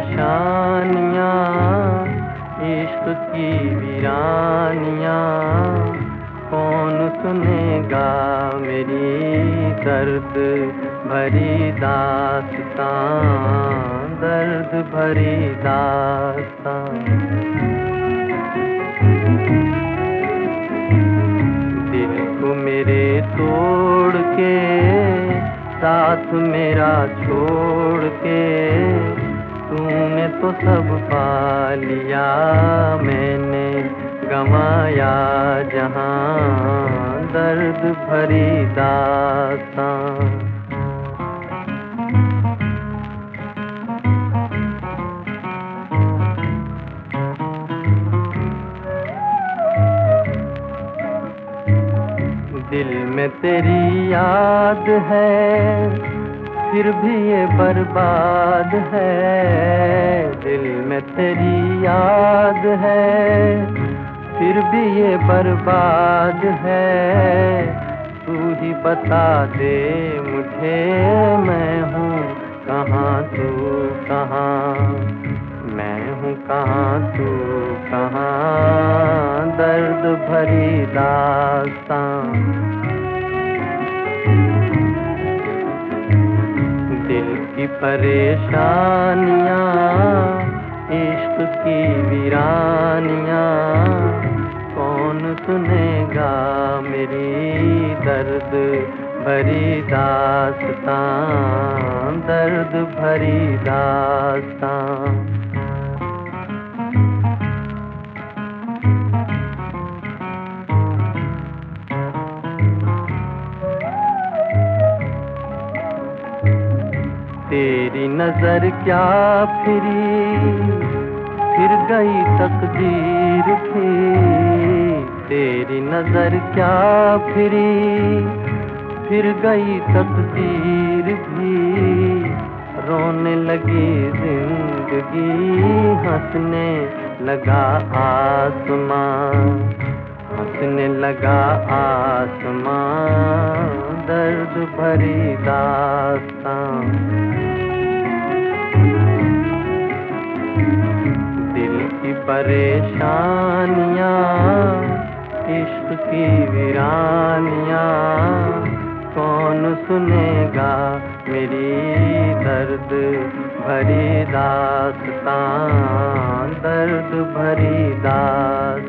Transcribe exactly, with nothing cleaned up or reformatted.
परेशानियाँ, इश्क की वीरानियाँ, कौन सुनेगा मेरी दर्द भरी दास्तां, दर्द भरी दास्तां। दिल को मेरे तोड़ के, साथ मेरा छोड़ के, तूने तो सब पा लिया, मैंने गंवाया जहां, दर्द भरी दास्तां। दिल में तेरी याद है, फिर भी ये बर्बाद है। दिल में तेरी याद है, फिर भी ये बर्बाद है। तू ही बता दे मुझे, मैं हूँ कहाँ तू कहाँ, मैं हूँ कहाँ तू कहाँ, दर्द भरी दास्तां। दिल की परेशानियाँ, इश्क की वीरानियाँ, कौन सुनेगा मेरी दर्द भरी दास्तां, दर्द भरी दास्तां। तेरी नजर क्या फिरी, फिर गई तकदीर भी। तेरी नजर क्या फिरी, फिर गई तकदीर भी। रोने लगी जिंदगी, हंसने लगा आसमां, हंसने लगा आसमां, दर्द भरी दास्तां। दिल की परेशानियाँ, इश्क की वीरानियाँ, कौन सुनेगा मेरी दर्द भरी दास्तां, दर्द भरी दास्तां।